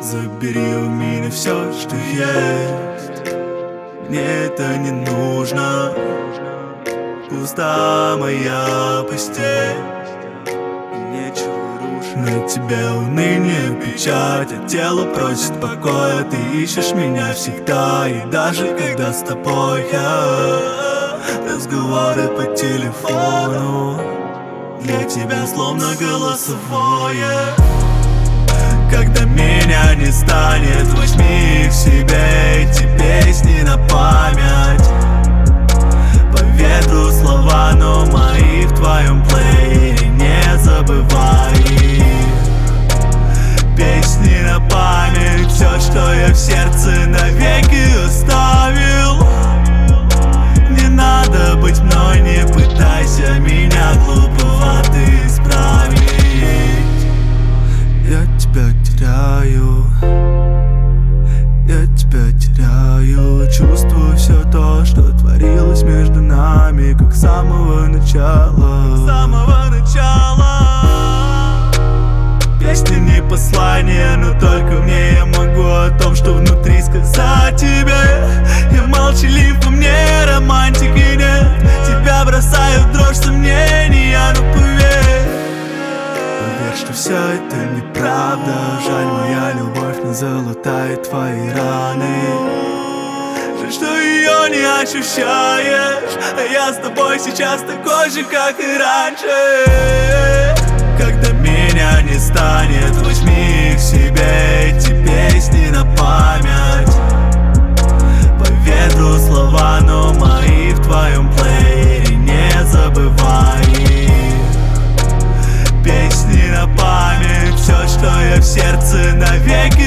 Забери у меня все, что есть. Мне это не нужно. Пуста моя постель, нечего рушить. На тебе уныние, печать, а тело просит покоя. Ты ищешь меня всегда, и даже когда с тобой я. Разговоры по телефону для тебя словно голосовое. Когда меня не станет, возьми их в себе эти песни на память. По ветру слова, но мои в твоем плеере, не забывай их. Песни на память, все, что я в сердце навеки оставил. Не надо быть мной, не пытайся меня глуповато исправить. Я тебя теряю, я тебя теряю. Чувствую все то, что творилось между нами, как с самого начала. С самого начала. Песня не послание, но только мне я могу о том, что внутри сказать тебе. Я молчалив, во мне романтики нет. Тебя бросают в дрожь сомнения, но поверь, что все это неправда. Жаль, моя любовь не залатает твои раны. Жаль, что ее не ощущаешь, а я с тобой сейчас такой же, как и раньше. Когда меня не станет, возьми их в себе эти песни на память. По ветру слова, но мои в твоем плеере, не забывай их. Песни на память, все, что я в сердце навеки